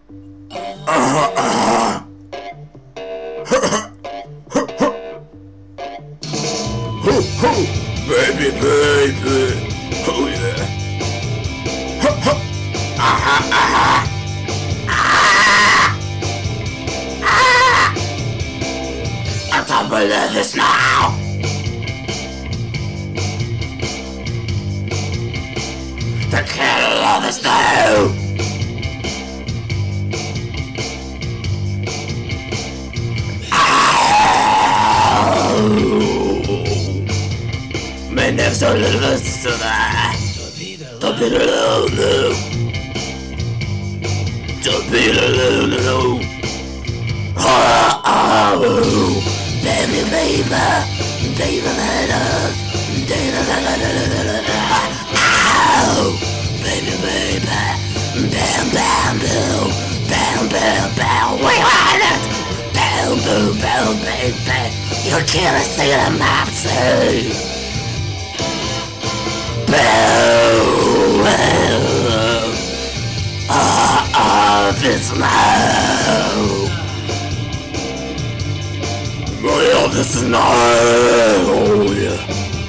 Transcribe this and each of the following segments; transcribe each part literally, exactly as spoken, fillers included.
Uh-huh, uh-huh. Ho, ho, baby, baby. Oh yeah. Ha, ha. Aha, aha. Ah, ah. I don't believe this now. The kettle of the snow. Men never so little so that don't be alone, no. Don't be alone, no. Oh, oh, baby, baby, baby, baby, baby, oh, baby, baby, bam, bam, boom, bam, bam, bam, we want it, bam, boom, bam, baby, you can't see the map, see. Boo! Ah, ah, this now! Oh, this is now! Oh, yeah!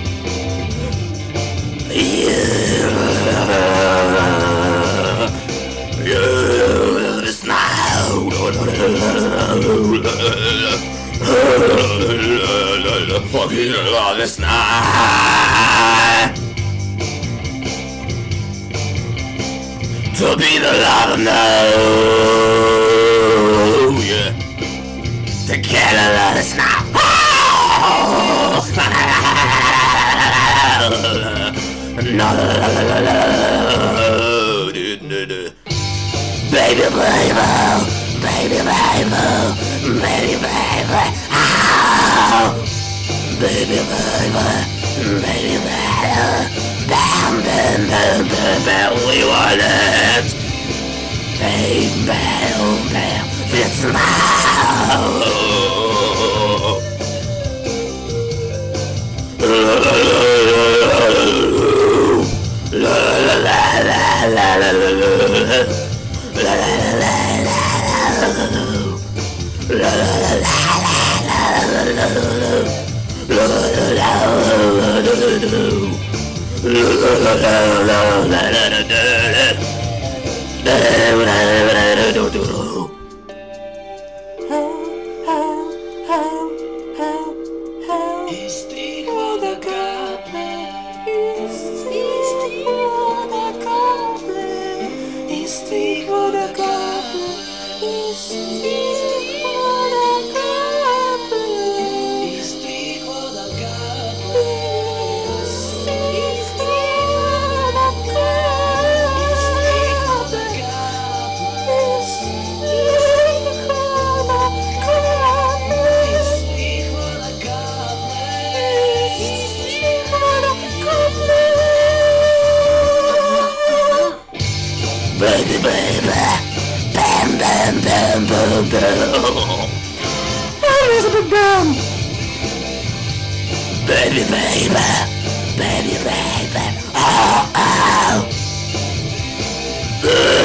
Yeah! Yeah! This now! Oh, this now! To be the love of no, yeah. To get a lot of snap. No, baby, baby, baby, baby, baby, baby, oh, baby, baby, baby, baby. Bam, bam, bam, bam, bam, we want it. Bam, bam, bam, it's now. La la la la la la la la la la la La la la la la la Istrig woda kaple, istrig woda kaple, istrig woda kaple, istrig woda kaple, istrig woda kaple, baby, baby, bam, bam, bam, bam, bam. Elizabeth Bam. Baby, baby, baby, baby, oh, oh.